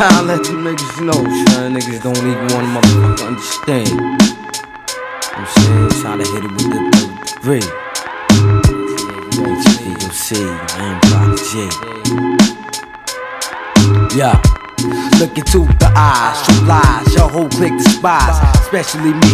trying to let you niggas know, son. Niggas don't even want to motherfucker understand. You know what I'm saying? Try to hit it with the three. HBOC, man, Prodigy. Yeah. Look into the eyes, true lies, your whole clique despise, especially me,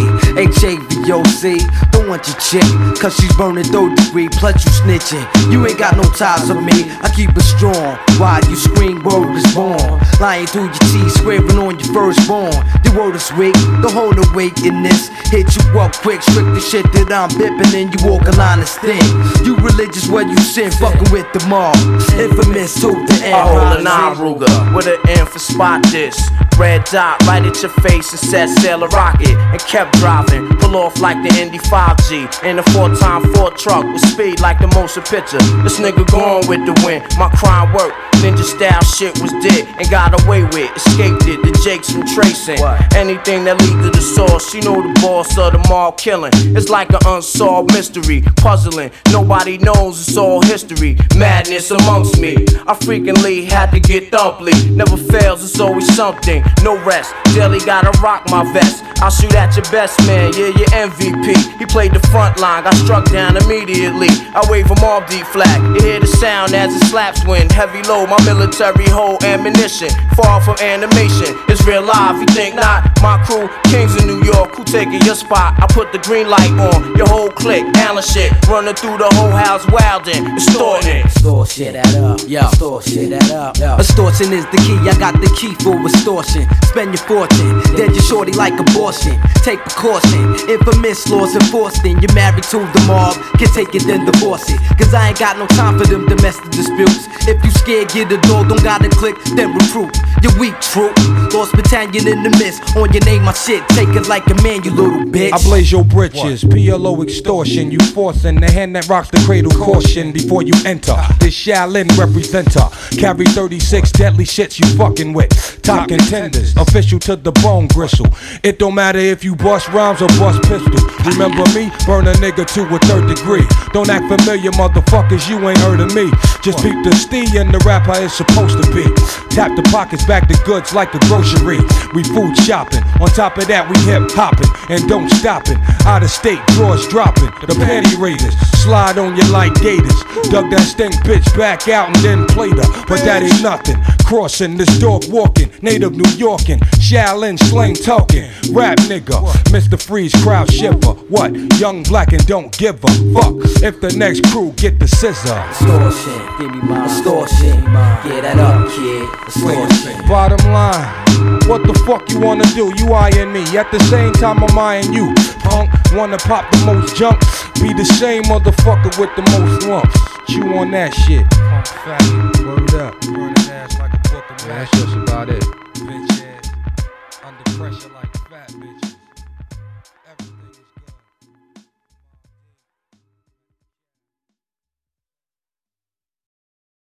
HAVOC. Don't want your chick, cause she's burning third degree, plus you snitching. You ain't got no ties with me, I keep it strong. While you scream, word is born. Lying through your teeth, scraping on your firstborn. The word is weak, don't hold the weight in this. Hit you up quick, strict the shit that I'm bipping, and you walk a line of sting. You religious where you sin, fucking with the mob. Infamous to the end. I hold an eye Ruger with an M for spot this. Red dot right at your face and said sail a rocket. And kept driving, pull off like the Indy 5G. In a 4x4 truck with speed like the motion picture. This nigga going with the wind, my crime work. Ninja style shit was dead and got away with. Escaped it, the Jakes from tracing. Anything that lead to the source, you know the boss of the mob killing. It's like an unsolved mystery, puzzling. Nobody knows, it's all history. Madness amongst me, I frequently had to get thumply. Never fails, it's always something. No rest, daily gotta rock my vest. I'll shoot at your best man, yeah, your MVP. He played the front line, got struck down immediately. I wave him off D flag. You hear the sound as it slaps wind. Heavy load, my military hold ammunition. Far from animation, it's real life, you think not? My crew, kings in New York, who taking your spot? I put the green light on, your whole clique, Allen shit. Running through the whole house wildin', extorting. Extortion, that up, yo. Extortion, that up, yo. Extortion is the key, I got the key for extortion. Spend your fortune, dead your shorty like abortion. Take precaution, infamous laws enforcing. You're married to the mob, can take it then divorce it. Cause I ain't got no time for them domestic disputes. If you scared, get a door, don't gotta click, then recruit. You're weak, true. Lost battalion in the mist, on your name my shit. Take it like a man, you little bitch. I blaze your britches, PLO extortion. You forcing the hand that rocks the cradle, caution before you enter. This Shaolin representer, carry 36 deadly shits you fucking with. Top contenders, official to the bone gristle. It don't matter if you bust rhymes or bust pistols. Remember me? Burn a nigga to a third degree. Don't act familiar, motherfuckers, you ain't heard of me. Just peep the stee and the rapper is supposed to be. Tap the pockets, back the goods like a grocery. We food shopping, on top of that we hip hopping and don't stopping. Out of state, drawers dropping, the panty raiders slide on you like gators. Dug that stink bitch back out and then played her, but that ain't nothing. Crossing this dog walking, native New Yorkin, Shaolin slang talking, rap nigga, Mr. Freeze crowd shiver. What? Young black and don't give a fuck if the next crew get the scissor. Extortion, give me my extortion. Get that up, kid. Extortion. Bottom line, what the fuck you wanna do? You eyeing me, at the same time I'm eyeing you. Punk, wanna pop the most junk, be the same motherfucker with the most lumps. Chew on that shit. Punk faggot, word up. Burning ass like a book of that's just about it. Bitch ass, under pressure like fat bitch.